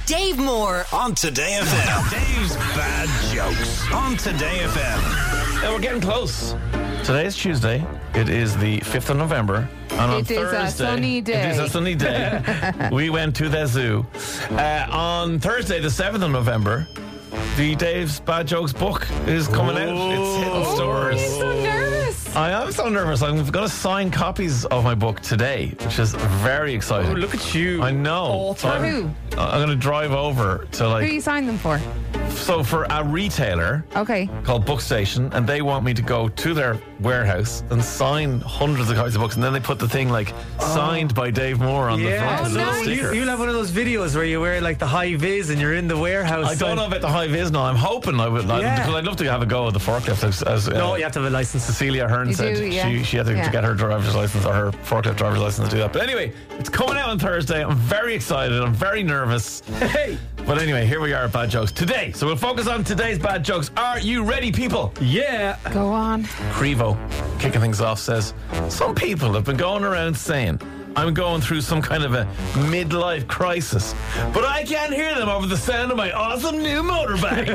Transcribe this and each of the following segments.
Dave Moore on Today FM. Dave's Bad Jokes on Today FM. Yeah, we're getting close. Today is Tuesday. It is the 5th of November. And on It is Thursday, a sunny day. It is a sunny day. We went to the zoo. On Thursday, the 7th of November, the Dave's Bad Jokes book is coming out. It's hitting stores. I'm so nervous. I am so nervous. I'm going to sign copies of my book today, which is very exciting. Oh, look at you. I know. For who? I'm going to drive over to Who you signed them for? So for a retailer Okay. called Bookstation, and they want me to go to their warehouse and sign hundreds of copies of books, and then they put the thing like signed by Dave Moore on the front, a little nice. sticker. You'll have one of those videos where you wear like the high vis and you're in the warehouse. I don't know about the high vis now. I'm hoping I would, because I'd love to have a go at the forklift. As No, you have to have a license. Cecilia Ahern You said do, yeah. she had to get her driver's license or her forklift driver's license to do that. But anyway, it's coming out on Thursday. I'm very excited. I'm very nervous. Hey. But anyway, here we are at Bad Jokes today. So we'll focus on today's Bad Jokes. Are you ready, people? Yeah. Go on. Crevo, kicking things off, says, some people have been going around saying I'm going through some kind of a midlife crisis, but I can't hear them over the sound of my awesome new motorbike.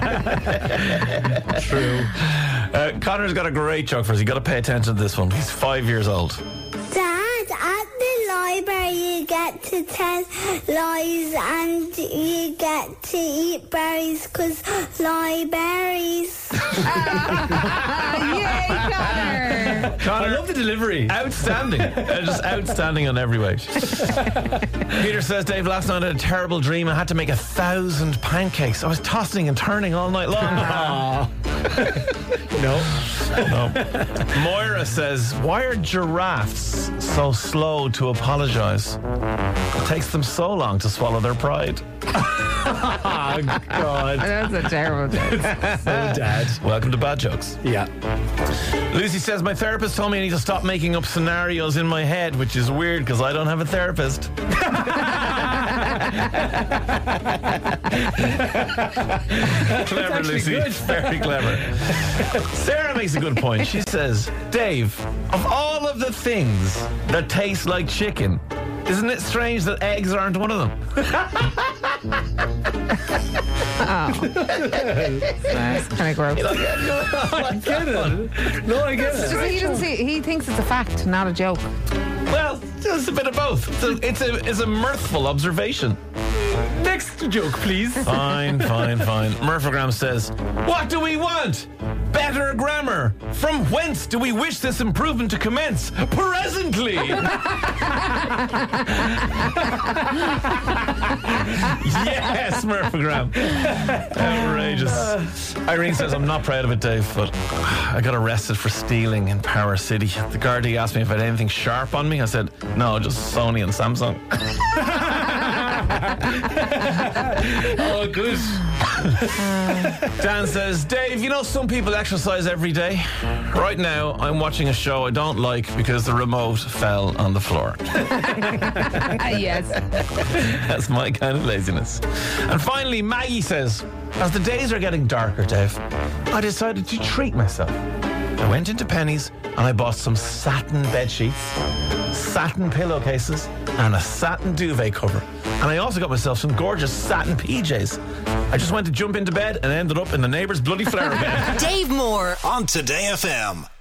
True. Connor's got a great joke for us. You got to pay attention to this one. He's 5 years old. Dad, at the library you get to tell lies and you get to eat berries because libraries. Yay, Connor. Connor, I love the delivery. outstanding. Just outstanding on every way. Peter says, Dave, last night I had a terrible dream. I had to make 1,000 pancakes. I was tossing and turning all night long. No. Moira says, why are giraffes so slow to apologise? It takes them so long to swallow their pride. Oh, God. That's a terrible joke. So Dad. Welcome to Bad Jokes. Yeah. Lucy says, my therapist told me I need to stop making up scenarios in my head, which is weird because I don't have a therapist. Clever, Lucy. good. Very clever. Sarah makes a good point. She says, Dave, of all of the things that taste like chicken, isn't it strange that eggs aren't one of them? That's kind of gross. I get it. No, I get it. He doesn't see. He thinks it's a fact, not a joke. Well, just a bit of both. It's a mirthful observation. Next joke, please. Fine. Murphogram says, what do we want? Better grammar. From whence do we wish this improvement to commence? Presently. Yes, Murphogram. Outrageous. Irene says, I'm not proud of it, Dave, but I got arrested for stealing in Power City. The Gardaí asked me if I had anything sharp on me. I said, no, just Sony and Samsung. Oh, good. Dan says, Dave, you know some people exercise every day? Right now, I'm watching a show I don't like because the remote fell on the floor. Yes. That's my kind of laziness. And finally, Maggie says, as the days are getting darker, Dave, I decided to treat myself. I went into Penny's and I bought some satin bed sheets, satin pillowcases, and a satin duvet cover. And I also got myself some gorgeous satin PJs. I just went to jump into bed and ended up in the neighbour's bloody flower bed. Dave Moore on Today FM.